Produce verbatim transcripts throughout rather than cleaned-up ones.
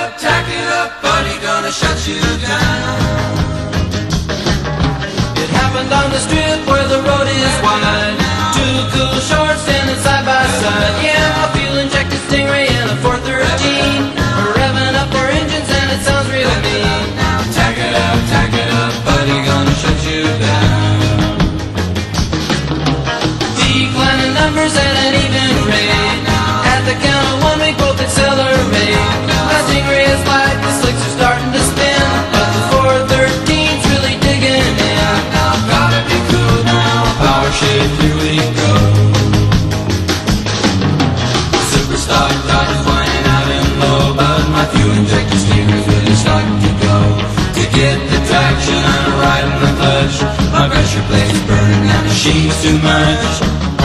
up, tack it up, buddy, gonna shut you down. It happened on the strip where the road is wide. Two cool shorts standing side by side. Yeah, a fuel-injected Stingray and a four thirteen. We're revving up our engines and it sounds real mean. Tack it up, tack it up, buddy, gonna shut you down. Declining numbers at an even rate. At the count of one, we both accelerate. My Stingray is light, the slicks are starting to spin, but the four thirteen's really digging in. Gotta be cool now, power shift, here we go. Super stock tide is winding out and low, but my fuel-injected Stingray's really starting to go. To get the traction, I'm riding the clutch. My pressure plate's burning, that machine's too much.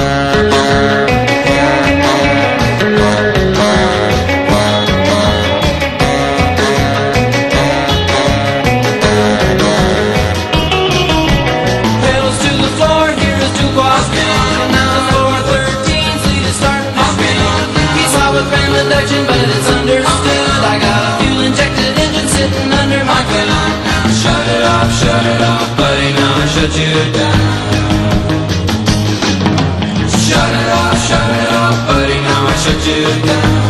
But it's understood, I got a fuel-injected engine sitting under my hood. Shut it off, shut it off, buddy, now I shut you down. Shut it off, shut it off, buddy, now I shut you down.